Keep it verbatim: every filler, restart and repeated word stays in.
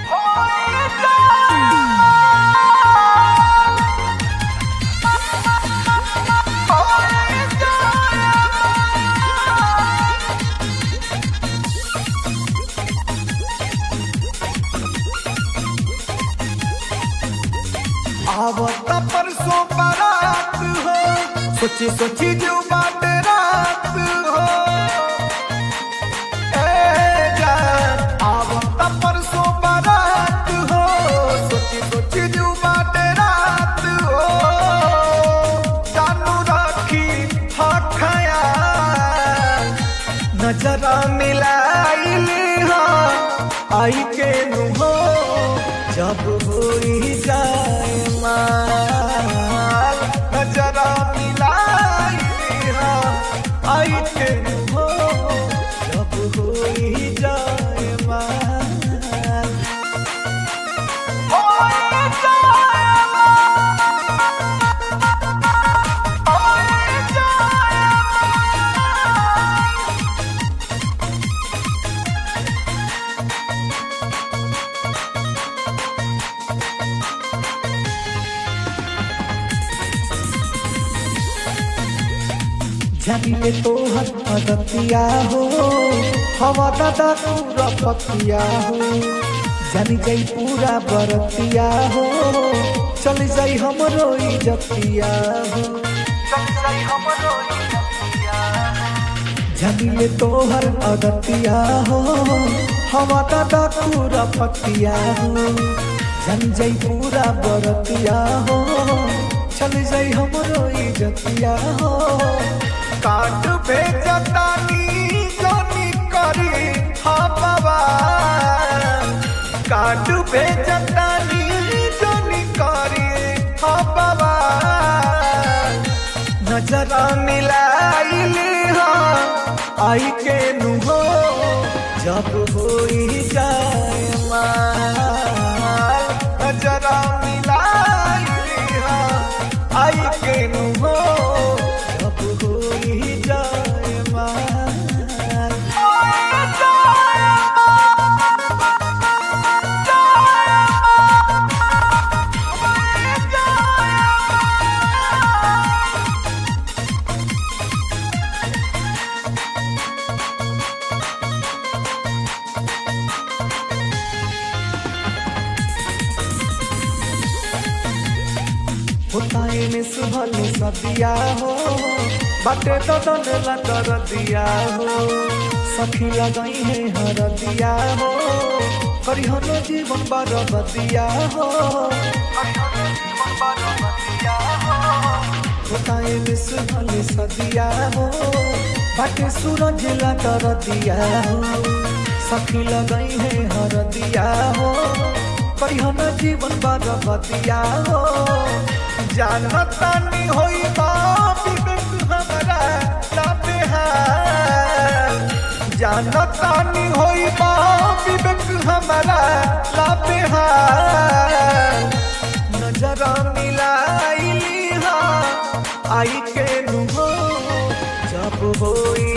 आवत परसों बारात हो, सोची सोची जो बात रात हो। ए जान आवत परसों बारात हो, सोची सोची जो बात रात हो। जानू राखी हा ख्याल नजरा मिलाइली हाँ आई के नुहो जब होई जाए माल नजरा मिलाई हाँ आई के हो जब होई जाए माल होई जाए होई जाए जानिले तोहर अदतिया हो हवा दादा पूरा पतिया हो जानी जाई पूरा बरतिया हो चल जाई हमरो इज्जतिया हो चल जाई हमरो इज्जतिया जानिले तोहर अदतिया हो हवा दादा पूरा पतिया हो जानी जाई पूरा बरतिया हो चल जाई हमरो इज्जतिया हो काट भेजतानी जोनी करी हाँ बाबा काट भेजतानी जोनी करी हाँ बाबा नजरा मिलाइली हाँ आई के नुहो जब होई जाए माल नजरा मिलाइली हाँ आई के नुहो होताए में सुबह में सदिया हो बाटे तो दन कर दिया हो सखी लगाई है हर दिया हो करिहन जीवन बरबदिया हो होताए में सुबह में सदिया हो बाटे सूरज कर दिया हो सखी लगाई है हर दिया हो करिहन जीवन बरबदिया हो जानतानी होई विवेक हमारा लाते हाल जानतानी होई विवेक हमारा लाते हाल नजरा मिलाइली हाँ आई के नुहो जब होई